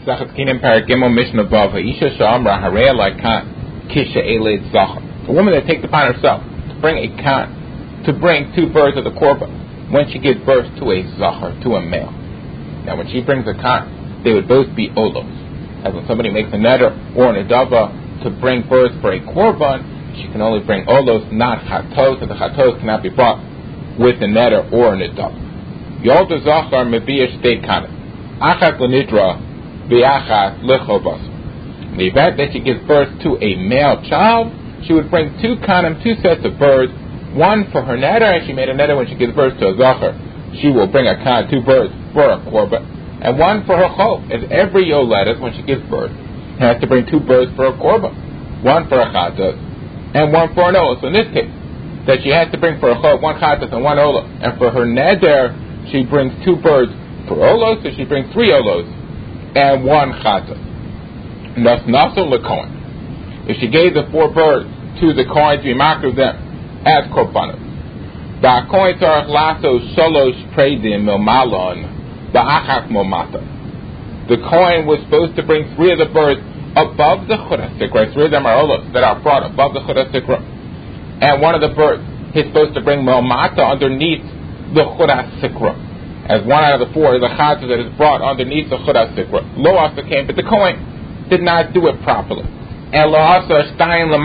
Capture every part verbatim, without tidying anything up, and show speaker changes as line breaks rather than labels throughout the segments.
Zachat Kinim Paragimel Mishnah Vav Isha Shamra Harei Laikan Kisha Eled Zachar. A woman that takes upon herself to bring a kan, to bring two birds of the korban when she gives birth to a zachar, to a male. Now, when she brings a kan, they would both be olos. As when somebody makes a neder or an adava to bring birds for a korban, she can only bring olos, not chatos, and the chatos cannot be brought with a neder or an adava. Yolda zachar mebiya shtei kanim. Achat l'nidra, v'achat l'chobas. In the event that she gives birth to a male child, she would bring two kanim, two sets of birds, one for her neder, and she made a neder when she gives birth to a zachar. She will bring a kan, two birds for a korban, and one for her chol. As every yoledes, when she gives birth, has to bring two birds for a korban, one for a chatas, and one for an olah. So in this case, that she has to bring for a chol, one chatas and one olah, and for her neder, she brings two birds for olos, so she brings three olos and one chatas. And thus naso lekohen. If she gave the four birds to the coin to be marked of them as korbanos, the coin tzarich laso shalosh preidim milmalon ba'achak momata. The coin was supposed to bring three of the birds above the chudas sikra. Three of them are olos that are brought above the chudas sikra, and one of the birds is supposed to bring milmata underneath the chudas sikra. As one out of the four is a chatas that is brought underneath the chudas sikra. Lo asa came, but the coin did not do it properly. Instead,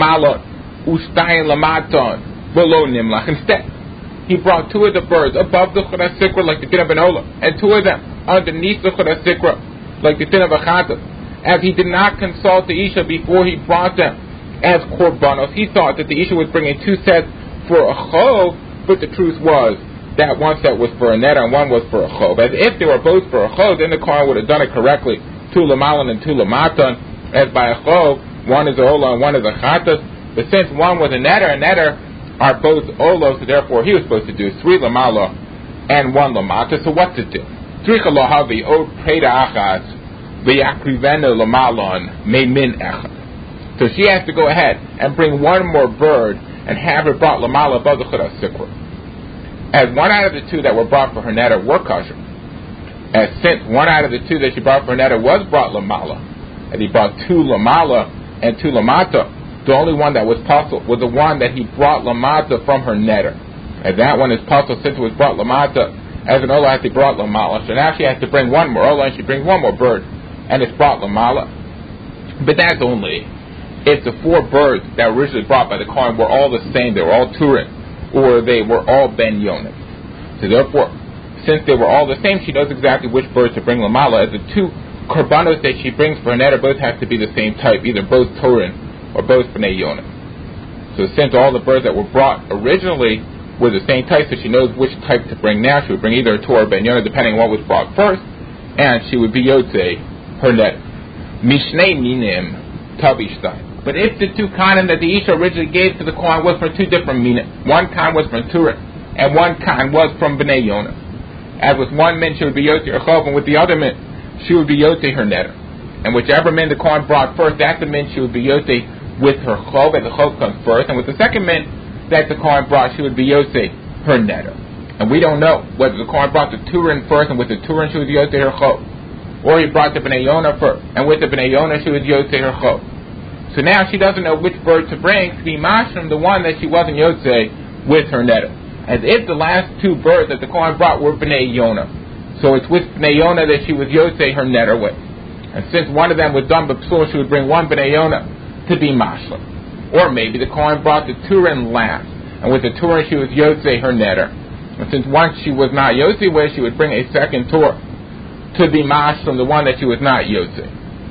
he brought two of the birds above the chudas sikra like the din of an olah, and two of them underneath the chudas sikra like the din of a chatas. As he did not consult the isha before he brought them as korbanos, he thought that the isha was bringing two sets for a chov, but the truth was that one set was for a neder and one was for a chov. As if they were both for a chov, then the kohen would have done it correctly, two lamalan and two lamatan. As by a chov, one is a olah and one is a chatas. But since one was a neder, and neder are both olos, so therefore he was supposed to do three lamala and one lamata. So what to do? Tricha lohavi od preda achas v'yakrivenu lamalon memin echad. So she has to go ahead and bring one more bird and have it brought lamala above the chudas sikra. As one out of the two that were brought for her neder were kosher, as since one out of the two that she brought for her neder was brought lamala, and he brought two lamala and two lamata, the only one that was puzzled was the one that he brought lamata from her neder. And that one is puzzled since it was brought lamata. As an olah, she brought lamala. So now she has to bring one more olah, and she brings one more bird, and it's brought lamala. But that's only if the four birds that were originally brought by the kohen were all the same. They were all turin, or they were all ben yonim. So therefore, since they were all the same, she knows exactly which birds to bring lamala. As the two korbanos that she brings for her neder both have to be the same type, either both turin or both bnei yonim. So since all the birds that were brought originally were the same type, so she knows which type to bring now. She would bring either a Torah or ben yonim, depending on what was brought first, and she would be yotze her neder. Mishnei minim tabishtai. But if the two kanim that the isha originally gave to the kohen was from two different minim, one kan was from turin and one kan was from bnei yonim. As with one min she would be yotze her chov, and with the other min she would be yotze her neder. And whichever min the kohen brought first, that's the min she would be yotze with her chov, and the chov comes first. And with the second min that the kohen brought, she would be yotze her neder. And we don't know whether the kohen brought the turin first, and with the turin she would yotze her chov, or he brought the bnei yonah first, and with the bnei yonah she would yotze her chov. So now she doesn't know which bird to bring to be mashram the one that she wasn't yotze with her neder. As if the last two birds that the kohen brought were bnei yonah. So it's with bnei yonah that she was yotze her neder with. And since one of them was done b'psul, she would bring one bnei yonah to be mashlam. Or maybe the kohen brought the turin last, and with the turin she was yotze her neder. And since once she was not yotze with, she would bring a second tur to be mashlam the one that she was not yotze.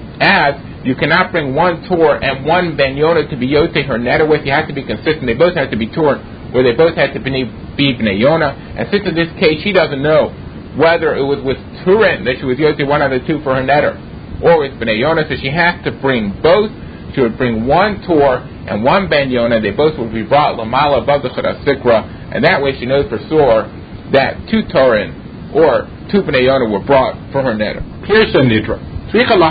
As you cannot bring one tur and one ben yonah to be yotze her neder with, you have to be consistent. They both have to be turin, or they both have to be bnei yonah. And since in this case she doesn't know whether it was with turin that she was yotze one out of the two for her neder, or with bnei yonah, so she has to bring both. She would bring one tur and one ben yonah. They both would be brought lamala above the chudas sikra, and that way she knows for sure that two turin or two bnei yonah were brought for her neder. Kirsha nidra. If at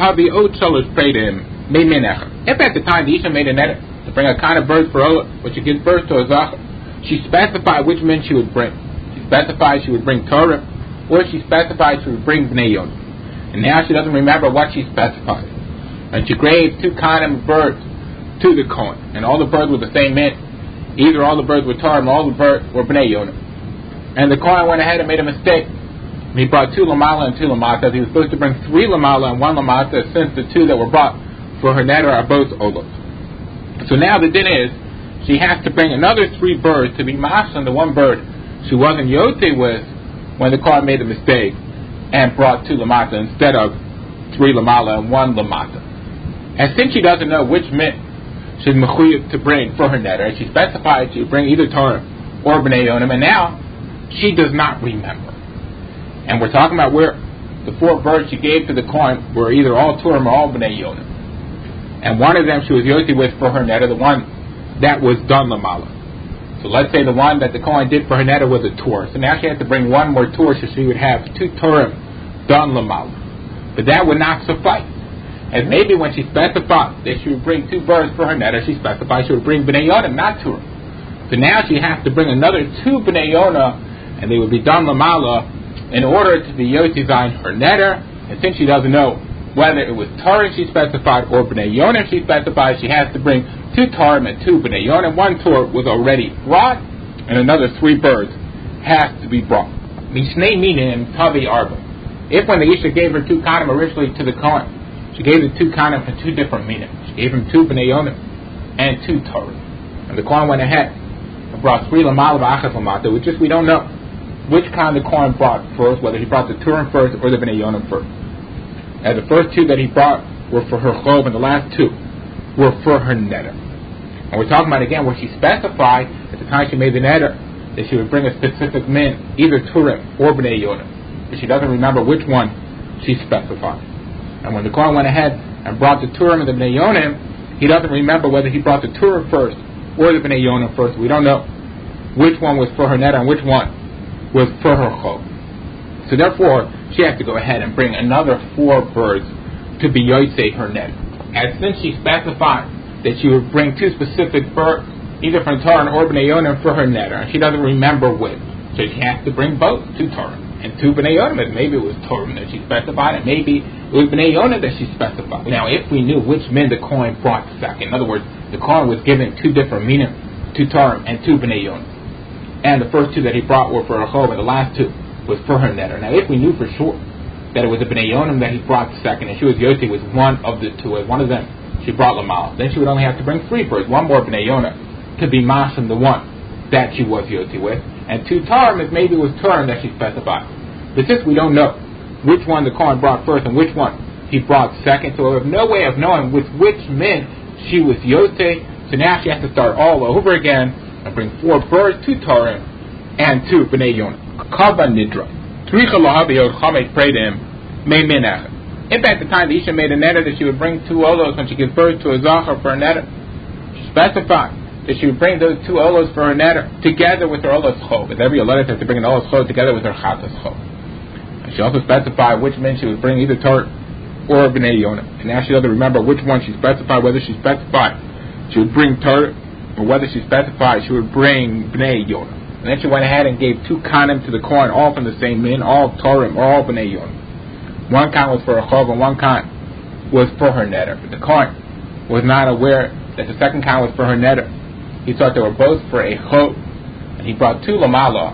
the time the isha made a neder to bring a kind of bird for olah, when she gives birth to a zachar, she specified which men she would bring. She specified she would bring turin, or she specified she would bring bnei yonah. and now she doesn't remember what she specified. And she gave two kind of birds to the Kohen, and all the birds were the same mint. Either all the birds were Tarim or all the birds were Bnei Yonah. And the Kohen went ahead and made a mistake. He brought two Lamala and two Lamatas. He was supposed to bring three Lamala and one Lamata, since the two that were brought for her neder are both Olos. So now the din is, she has to bring another three birds to be Mashal, the one bird she wasn't Yote with when the Kohen made the mistake and brought two Lamata instead of three Lamala and one Lamata. And since she doesn't know which mint she's mechuyev to bring for her neder, she specified she would bring either Torah or Bnei Yonim, and now she does not remember. And we're talking about where the four birds she gave to the Kohen were either all Torah or all Bnei Yonim. And one of them she was Yoti with for her neder, the one that was done Lamala. So let's say the one that the Kohen did for her neder was a Torah. So now she had to bring one more Torah, so she would have two Torah done Lamala. But that would not suffice. And maybe when she specified that she would bring two birds for her neder, she specified she would bring Bnei Yonah, not Torah. So now she has to bring another two Bnei Yonah, and they would be done Lamala in order to be Yoti Zayin her neder. And since she doesn't know whether it was Torah she specified or Bnei Yonah she specified, she has to bring two Torah and two Bnei Yonah. One Torah was already brought, and another three birds has to be brought. Mishnei Minim Tavi Arba. If when the Isha gave her two kanim originally to the Kohen, she gave the two kanim for two different minim. She gave him two Bnei Yonah and two Torah. And the Kohen went ahead and brought three Lamala B'achas Lamata, which is we don't know which kind the Kohen brought first, whether he brought the Turim first or the Bnei Yonah first. And the first two that he brought were for her chov, and the last two were for her neder. And we're talking about again where she specified at the time she made the neder that she would bring a specific min, either Turim or Bnei Yonah, but she doesn't remember which one she specified. And when the Kohen went ahead and brought the Turim and the Bnei Yonah, he doesn't remember whether he brought the Turim first or the Bnei Yonah first. We don't know which one was for her neder and which one was for her chov. So therefore, she has to go ahead and bring another four birds to be yotzei her neder. And since she specified that she would bring two specific birds, either from Torah or Bnei Yonah for her neder, and she doesn't remember which, so she has to bring both, two Torah and two Bnei Yonah. Maybe it was Torah that she specified, and maybe it was Bnei Yonah that she specified. Now, if we knew which men the Kohen brought second, in other words, the Kohen was given two different minim, two Torah and two Bnei Yonah, and the first two that he brought were for her chov, and the last two was for her neder. Now, if we knew for sure that it was the Bnei Yonah that he brought second, and she was Yoti with one of the two, as one of them she brought Lamal, then she would only have to bring three birds, one more Bnei Yonah to be Mashim, the one that she was Yoti with, and two Tarim, if maybe it was Turim that she specified. But since we don't know which one the Kohen brought first and which one he brought second, so we have no way of knowing with which min she was Yoti, so now she has to start all over again and bring four birds, two Tarim and two Bnei Yonah. Kava Nidra. Tricha Lahabi Chamek prayed to him, May Minach. If at the time the Isha made a neder that she would bring two olos when she gives birth to a zachar for a neder, she specified that she would bring those two olos for her neder together with her olos chov. But every olos has to bring an olos chov together with her chatas chov. And she also specified which men she would bring, either Torah or Bnei Yonah. And now she doesn't remember which one she specified, whether she specified she would bring Torah or whether she specified she would bring Bnei Yonah. And then she went ahead and gave two kanim to the Kohen, all from the same min, all Torah or all Bnei Yonah. One kan was for a chov and one kan was for her neder. But the Kohen was not aware that the second kan was for her neder. He thought they were both for a chov, and he brought two lamala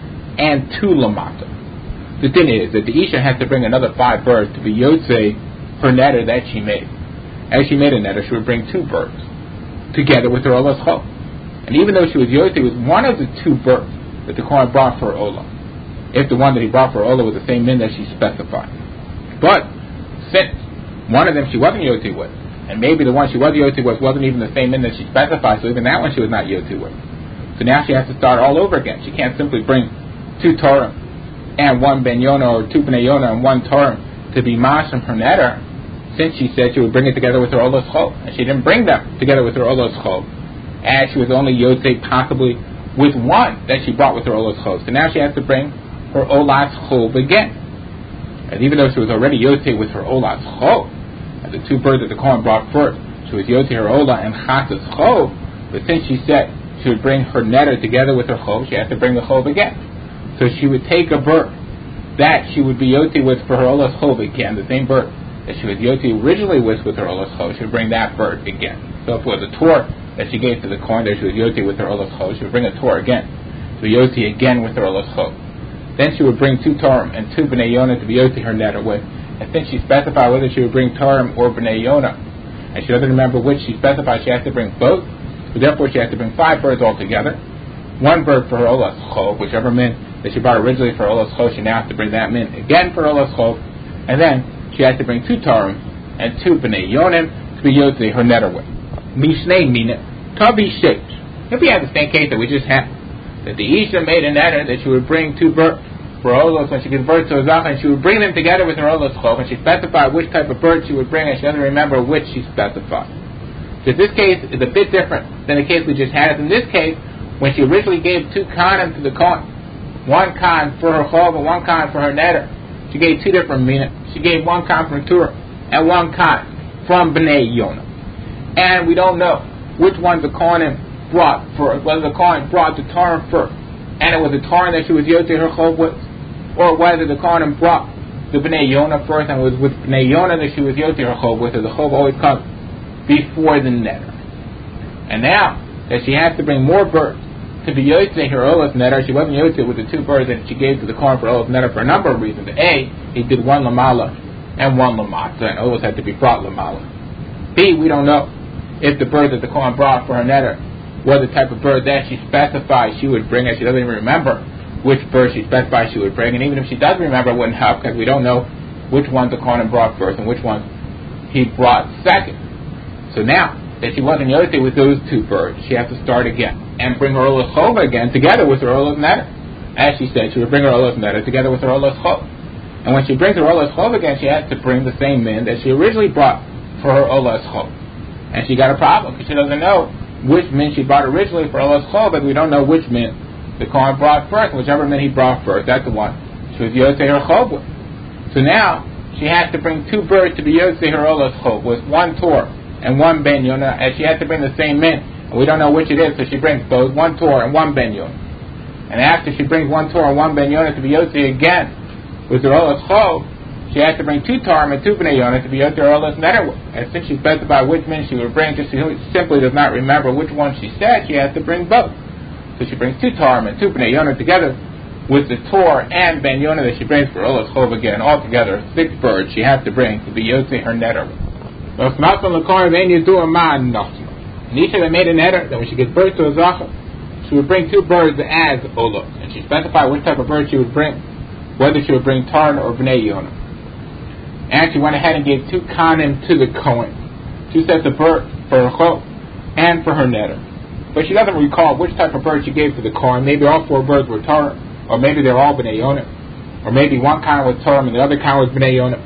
and two lamata. The thing is that the Isha has to bring another five birds to be yotzei her neder that she made. As she made a neder, she would bring two birds together with her olas chov. And even though she was yotzei with one of the two birds that the Kohen brought for her olah, if the one that he brought for her olah was the same min that she specified. But since one of them she wasn't Yoti with, and maybe the one she was Yoti with wasn't even the same min that she specified, so even that one she was not Yoti with. So now she has to start all over again. She can't simply bring two Torah and one Ben Yonah, or two Bnei Yonah and one Torah to be Mashim her neder, since she said she would bring it together with her Olos Chov. And she didn't bring them together with her Olos Chov, as she was only Yoti possibly with one that she brought with her Olos Chov. So now she has to bring her Olas Chov again. And even though she was already Yoti with her Olas Chov, and the two birds that the Kohen brought first, she was Yoti her Olah and Chatas Chov, but since she said she would bring her neder together with her Chov, she has to bring the Chov again. So she would take a bird that she would be yoti with for her olas chov again, the same bird that she was yoti originally with with her olas chov, she would bring that bird again. So if it was a tor that she gave to the Kohen that she was yoti with her olas chov, she would bring a tor again, to be yoti again with her olas chov. Then she would bring two Torim and two Bnei Yonah to be yoti her neder with. And since she specified whether she would bring Torim or Bnei Yonah, and she doesn't remember which she specified, she has to bring both. So therefore she has to bring five birds altogether. One bird for her olas chov, whichever min that she brought originally for olas chov, she now has to bring that min again for olas chov. And then she has to bring two Torim and two Bnei Yonah to be yoti her neder with. Mishnei mina tavi sheish. If we have the same case that we just had, that the Isha made a neder that she would bring two birds for olos when she gave birth to a zach, and she would bring them together with her olos chov, and she specified which type of bird she would bring, and she doesn't remember which she specified. So this case is a bit different than the case we just had. In this case, when she originally gave two kanim to the Kohen, one kan for her chov and one kan for her neder, she gave two different meaning. She gave one kan from Torah and one kan from Bnei Yonah, and we don't know which one the Kohen brought for, whether the Kohen brought the Torah first, and it was the Torah that she was yoti her chov with, or whether the Kohen brought the Bnei Yonah first, and it was with Bnei Yonah that she was yoti her chov with, or the chov always comes before the neder. And now that she has to bring more birds to be yoti her olas neder, she wasn't yoti with the two birds that she gave to the Kohen for olas neder for a number of reasons. A, he did one lamala and one lamata, and olas had to be brought lamala. B, we don't know if the bird that the Kohen brought for her neder was the type of bird that she specified she would bring, and she doesn't even remember which bird she specified she would bring. And even if she does remember, it wouldn't help, because we don't know which ones the Kohen brought first and which ones he brought second. So now that she wasn't yoti with those two birds, she has to start again and bring her olas chov again together with her olas neder. As she said, she would bring her olas neder together with her olas chov. And when she brings her olas chov again, she has to bring the same min that she originally brought for her olas chov. And she got a problem because she doesn't know which min she brought originally for olas chov, but we don't know which min the Kohen brought first. Whichever min he brought first, that's the one she was yoti her chov with. So now she has to bring two birds to be yoti her olas chov with, one tor and one ben yonah, and she has to bring the same min, and we don't know which it is, so she brings both, one tor and one ben yonah. And after she brings one tor and one ben yonah to be yoti again with her olas chov, she has to bring two Torim and two Bnei Yonah to be yoti her olas neder with. And since she specified which min she would bring, just she simply does not remember which one she said, she has to bring both. So she brings two Torim and two Bnei Yonah together with the tor and ben Yonah that she brings for olas chov again. Altogether, six birds she has to bring to be yoti her neder with. And each of them made a neder that when she gives birth to a zachar, she would bring two birds as olos, and she specified which type of bird she would bring, whether she would bring Taran or Bnei Yonah. And she went ahead and gave two kanim to the Kohen, two sets of birds for her chov and for her neder. But she doesn't recall which type of bird she gave to the Kohen. Maybe all four birds were Taran, or maybe they're all Bnei Yonah, or maybe one kind was Taran and the other kind was Bnei Yonah.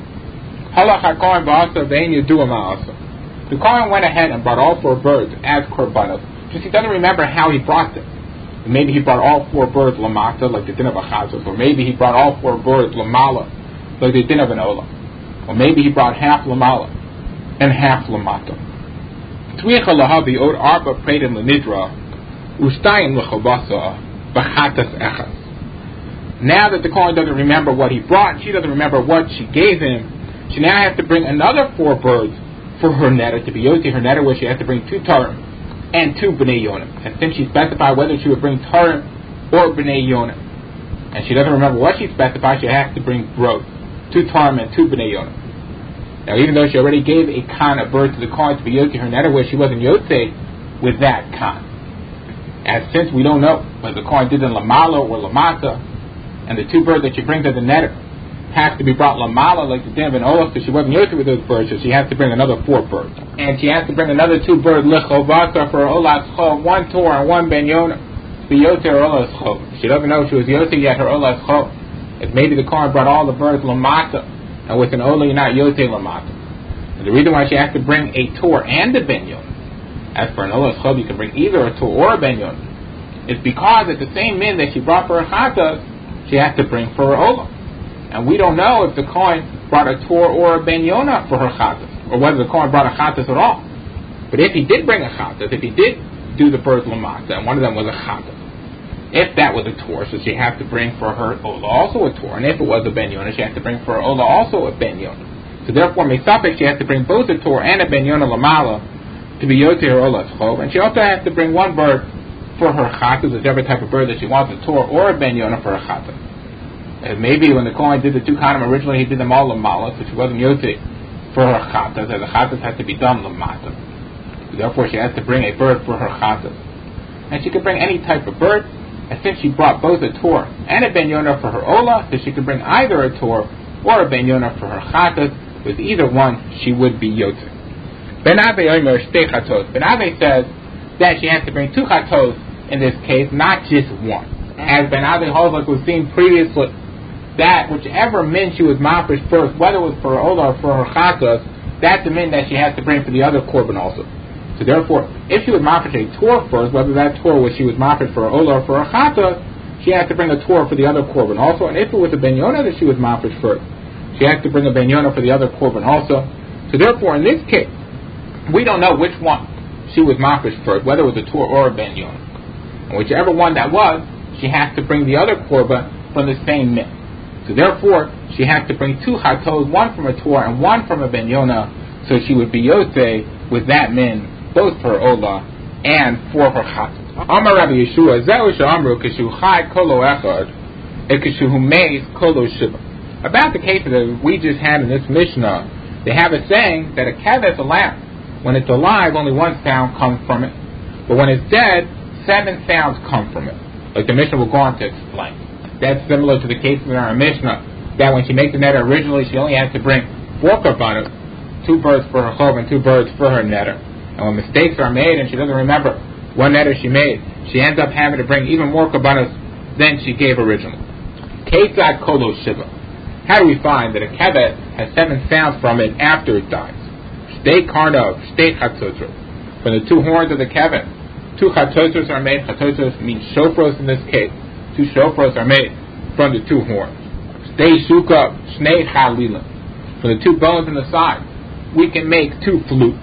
The Kohen went ahead and brought all four birds as korbanos. Just he doesn't remember how he brought them. And maybe he brought all four birds lamata, like the din of a chazos, or maybe he brought all four birds lamala, like the din of an olah, or maybe he brought half lamala and half lamata. Twicha lahavi od arba preidim lenidra ustayim lechabasa b'chatas echas. Now that the Kohen doesn't remember what he brought, she doesn't remember what she gave him, she now has to bring another four birds for her neder to be yoti her neder, where she has to bring two Tarim and two Bnei Yonah. And since she specified whether she would bring Tarim or Bnei Yonah, and she doesn't remember what she specified, she has to bring both, two Tarim and two Bnei Yonah. Now, even though she already gave a kan, a bird, to the Kohen to be yoti her neder, where she wasn't yoti with that kan, and since we don't know whether the Kohen did in lamala or lamata, and the two birds that she brings as a neder has to be brought lamala, like the din of an olah, because she wasn't yoti with those birds, so she has to bring another four birds. And she has to bring another two birds, lechovasa, for her olas chov, one tor and one ben yonah, to be yoti her olas chov. She doesn't know she was yoti yet her olas chov. If maybe the Kohen brought all the birds lamata, and with an olah you're not yoti lamata. And the reason why she has to bring a tor and a ben yonah, as for an olas chov you can bring either a tor or a ben yonah, is because at the same min that she brought for her chatas, she has to bring for her olah. And we don't know if the Kohen brought a tor or a ben yonah for her chatas, or whether the Kohen brought a chatas at all. But if he did bring a chatas, if he did do the birds lamata, and one of them was a chatas, If that was a Torah, so she had to bring for her Ola also a Torah. And if it was a Ben Yonah, she had to bring for her Ola also a Ben Yonah. So therefore, Mesapek, she had to bring both a Torah and a Ben Yonah Lamala to be Yotze her Ola Chov. And she also has to bring one bird for her Chatas, whichever type of bird that she wants, a Torah or a Ben Yonah for her Chatas. And maybe when the Kohen did the two Kanim originally, he did them all Lamala, so she wasn't Yotze for her Chatas, and the Chatas had to be done Lamata. So therefore, she has to bring a bird for her Chatas. And she could bring any type of bird. And since she brought both a Torah and a Ben Yonah for her Ola, so she could bring either a Torah or a Ben Yonah for her Chatas, with either one, she would be Yotze. Ben Ave Omer Shtei Chatos. Ben Ave says that she has to bring two Chatos in this case, not just one. As Ben Ave holds, like we've seen previously, that whichever min she was mafresh first, whether it was for her Ola or for her Chatas, that's the min that she has to bring for the other Korban also. So therefore, if she was mafresh a Torah first, whether that Torah was she was mafresh for her Ola or for her Chata, she has to bring a Torah for the other Korban also. And if it was a Ben Yonah that she was mafresh first, she has to bring a Ben Yonah for the other Korban also. So therefore, in this case, we don't know which one she was mafresh first, whether it was a Torah or a Ben Yonah. And whichever one that was, she has to bring the other Korban from the same min. So therefore, she has to bring two Chatos, one from a Torah and one from a Ben Yonah, so she would be Yotze with that min, both for her Ola and for her Chatas. Amar Rabbi Yeshua, Zeu she'amru kishu chai kolo echad, and kishu meis kolo shiva. About the cases that we just had in this Mishnah, they have a saying that a keves, a lamb, when it's alive, only one sound comes from it. But when it's dead, seven sounds come from it. Like the Mishnah will go on to explain. That's similar to the cases in our Mishnah, that when she makes the neder originally, she only has to bring four karbanos, two birds for her chov and two birds for her neder. And when mistakes are made and she doesn't remember what neder she made, she ends up having to bring even more karbanos than she gave originally. Ketzad kolo shiva. How do we find that a keves has seven sounds from it after it dies? Shtei karnov, shtei chatzotros. From the two horns of the keves, two chatzotros are made. Chatzotros means shofros in this case. Two shofros are made from the two horns. Shtei shukah, shnei chalilim. From the two bones in the side, we can make two flutes.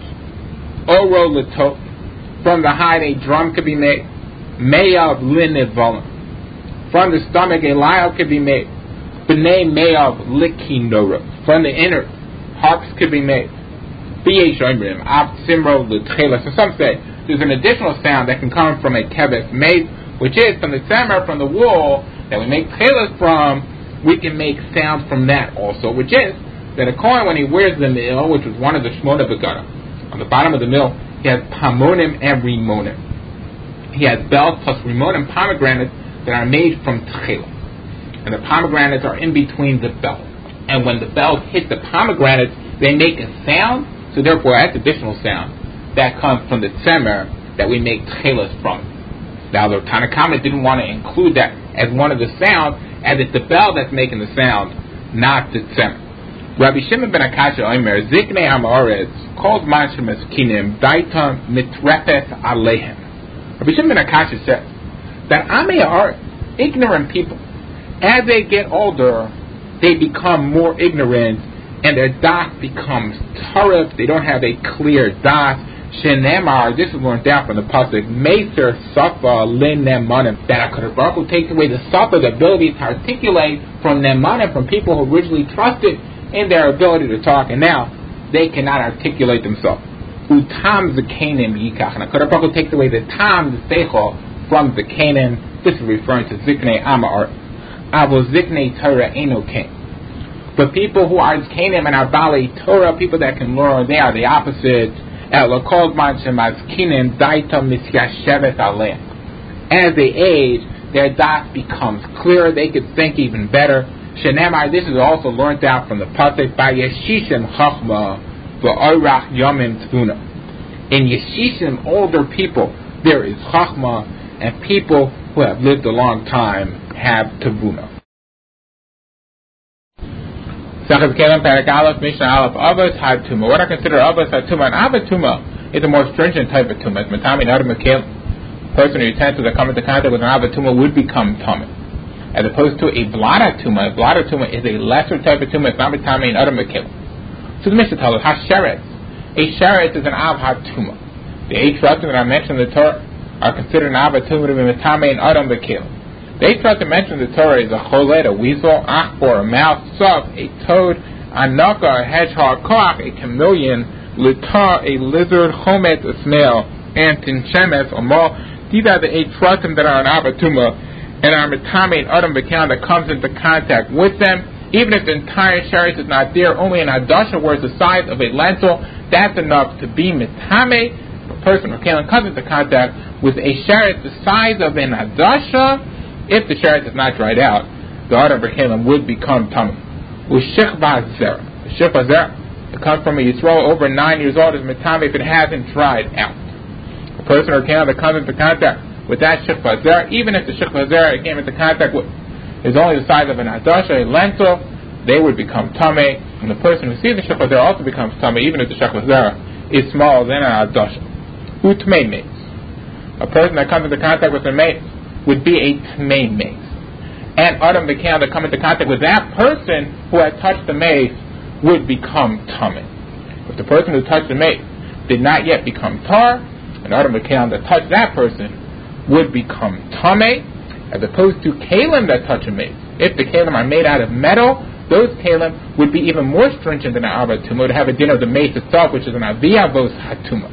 Oro letot. From the hide, a drum could be made. Meyav linevolim. From the stomach, a lyre could be made. B'nei meyav likinora. From the inner, harps could be made. B'yesh omrim ab simro l'tchela. So some say there's an additional sound that can come from a keves made, which is from the semer, from the wool that we make tchelas from. We can make sounds from that also, which is that a kohen, when he wears the mill, which was one of the shmona begara, on the bottom of the mill, he has pamonim and rimonim. He has bells plus rimonim, pomegranates that are made from tchela. And the pomegranates are in between the bells. And when the bells hit the pomegranates, they make a sound. So therefore, that's additional sound that comes from the tzemer that we make tchelas from. Now, the Tanakama didn't want to include that as one of the sounds, as it's the bell that's making the sound, not the tzemer. Rabbi Shimon ben Akasha Omer, Ziknei Amaretz, calls Manshem Eskinim, Daitam Mitrepes Alehem. Rabbi Shimon ben Akasha says that Amei are ignorant people. As they get older, they become more ignorant, and their das becomes tarif. They don't have a clear das. Shenemar, this is learned down from the pasuk, Meser Safa Lin Nemanim, that HaKadosh Baruch Hu takes away the Safa, the ability to articulate from Nemanim, from people who originally trusted in their ability to talk, and now they cannot articulate themselves. Utam Zekanim Yikach, and HaKadosh Baruch Hu takes away the Tam, the Seichel, from Zekanim. This is referring to Ziknei Amar. Avo Ziknei Torah Eno King. But people who are Zekanim and are Bali Torah, people that can learn, they are the opposite. As they age, their das becomes clearer, they could think even better. Shenemar, this is also learned out from the pasuk by Yeshishim Chachma v'Orach Yomim Tvuna. In Yeshishim, older people, there is Chachma, and people who have lived a long time have Tvuna. What I consider Avos HaTuma, and Avatuma is a more stringent type of Tuma. It's Matami Nadam Mekel. A person who utensils that come into contact with an Avatuma would become Tumah. As opposed to a Blada Tuma, a Blada Tuma is a lesser type of Tuma. It's not Matami Nadam Mekel. So the Mishnah tells us, HaSheretz. A Sheretz is an Av HaTuma. The eight trusting that I mentioned in the Torah are considered an Avatuma to be Matami and Adam Mekel. They try to mention the Torah is a cholet, a weasel, achbor, a mouse, sov, a toad, anaka, a hedgehog, koach, a chameleon, lita, a lizard, chomet, a snail, and tinchemes, a mole. These are the eight shvatim that are an avatuma, and are metame and adam b'kan that comes into contact with them. Even if the entire sheretz is not there, only an adasha, where it's the size of a lentil, that's enough to be metame. A person or kalim comes into contact with a sheretz the size of an adasha. If the sheretz is not dried out, the adam b'kalim would become tummy. With shechva zera, the shechva zera, it comes from a Yisrael over nine years old, is metame if it hasn't dried out. A person or kalim that comes into contact with that shechva zera, even if the shechva zera it came into contact with is only the size of an adasha, a lentil, they would become tameh, and the person who sees the shechva zera also becomes tameh, even if the shechva zera is smaller than an adasha. Utmei mace, a person that comes into contact with a mace would be a tmei mace, and adam b'kan that come into contact with that person who had touched the mace would become tameh. If the person who touched the mace did not yet become tar, and adam b'kan that touched that person would become tameh, as opposed to kalim that touch a mace. If the kalim are made out of metal, those kalim would be even more stringent than an avatuma, to have a din of the mace itself, which is an aviyavos hatuma.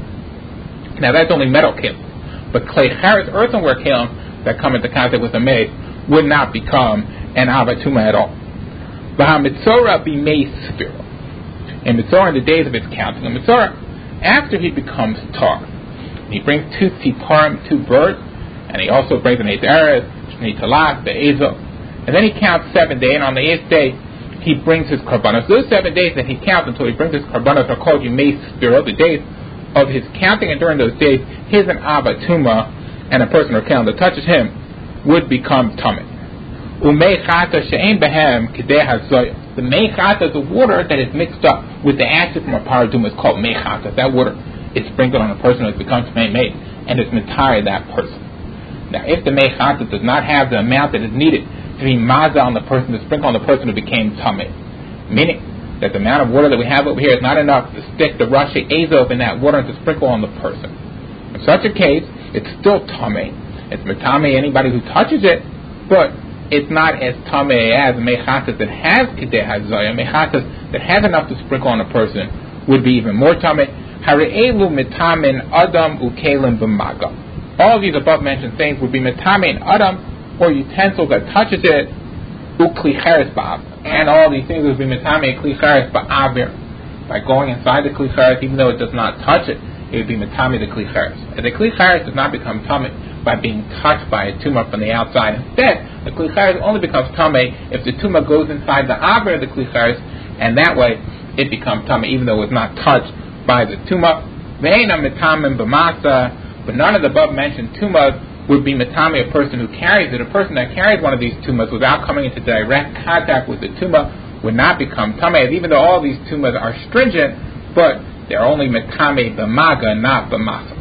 Now that's only metal kalim, but clay charis, earthenware kalim that come into contact with a mace would not become an avatuma at all. V'hamitzora be mace spiro. And mitzora in the days of its counting, a mitzora after he becomes tar, he brings two tziparim, two birds, and he also brings an eight eretz, shnei talach, the ezel, and then he counts seven days, and on the eighth day he brings his karbanos. Those seven days that he counts until he brings his karbanos are called Yemei Spiro, the days of his counting, and during those days, his an avatuma, and a person or kalim that touches him would become tameh. Umei chata she'ein behem kedei hazoya. The mei chata is the water that is mixed up with the acid from a paraduma. It's called mei chata. That water is sprinkled on a person who becomes mei mei, and it's mitare that person. Now, if the mei chata does not have the amount that is needed to be maza on the person, to sprinkle on the person who became tameh, meaning that the amount of water that we have over here is not enough to stick the rashi azov in that water and to sprinkle on the person. In such a case, it's still tameh. It's metame anybody who touches it, but it's not as tameh as mechatas that has kedei hazaya. Mechatas that has enough to sprinkle on a person would be even more tameh. Hare'elu metamin adam ukelim b'maga. All of these above mentioned things would be metamin adam, or utensil that touches it, ukli cheres ba'av, and all these things would be metamin kli cheres ba'avir. By going inside the kli cheres, even though it does not touch it, it would be metamin the kli cheres. And the kli cheres does not become tameh by being touched by a tumor from the outside. Instead, the kli cheres only becomes tameh if the tumor goes inside the avir of the kli cheres, and that way it becomes tameh even though it's not touched by the tumor. Ve'ena metamin b'masa, but none of the above mentioned tumors would be metame a person who carries it. A person that carries one of these tumors without coming into direct contact with the tumor would not become tameh, even though all these tumors are stringent, but they're only metame b'maga, not b'masa.